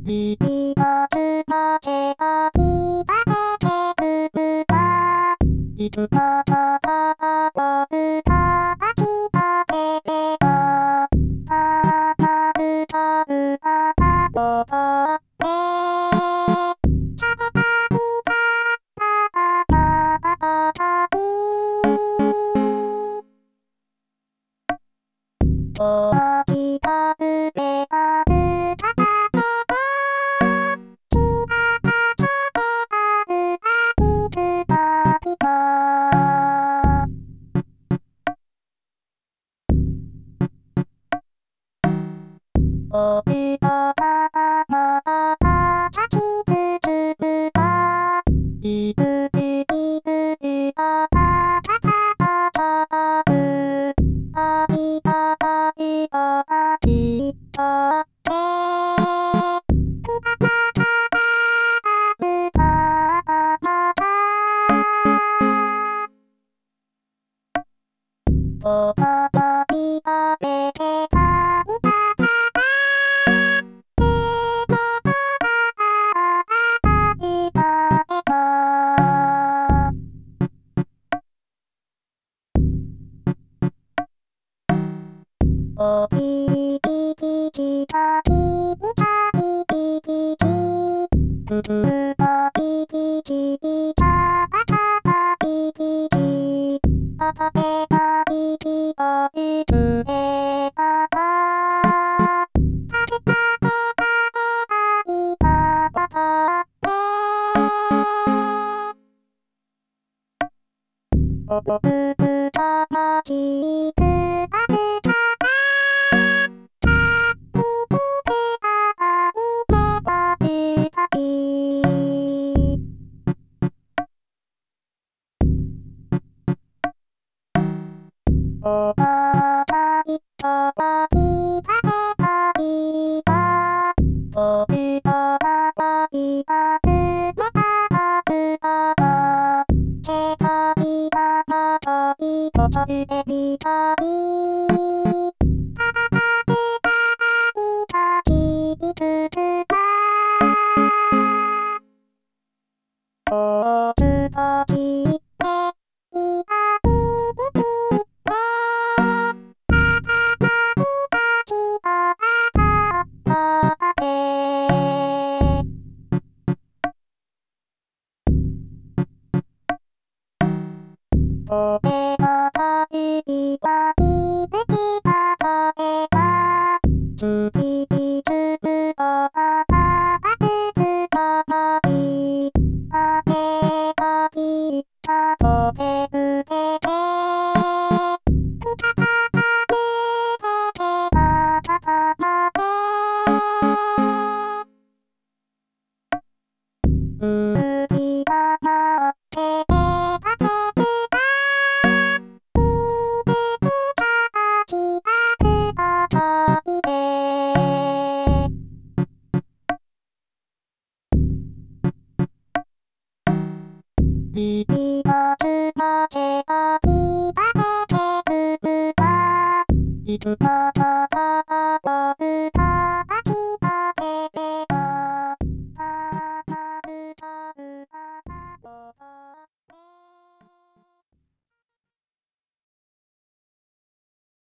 耳がつませばいためてるわ。いつかたたわるかあきらめれば。たまるたうああぼたって。さめたいたあまあたい。おあきらめればるかためて。きらかせてあるあいつかきか。おうらがまたさきつつば。いぶいぶいああたたたたう。あいああいああいあって。きらかかあうああまた。おたまびあめてたいたたた。めめてああいたえば。おきびききかきびかびびきき。ぷぷかびききびかばかばびきき。あためかびきかびくえばば。たべためかえあいかばたって。おぼぶぶたまきくばぶたた。かびぶべあいけばぶたび。おばばいたばいためばいば。おうばばばいばうめばばうばば。せばいばばばいこばうえびばい。たばばうばばいばきびくくば。おつばきっていばいびびって。あたまうばきああたため。おめがたぶいばいぶきがためば。つきびつぶあばばばぶぶばばい。あめがきたとてぶてて。くかたまるててばばばまで。うきがまっててたてるば。いぶきがきあるあたいれ。耳がつませばいためてるわ。いつかたたわる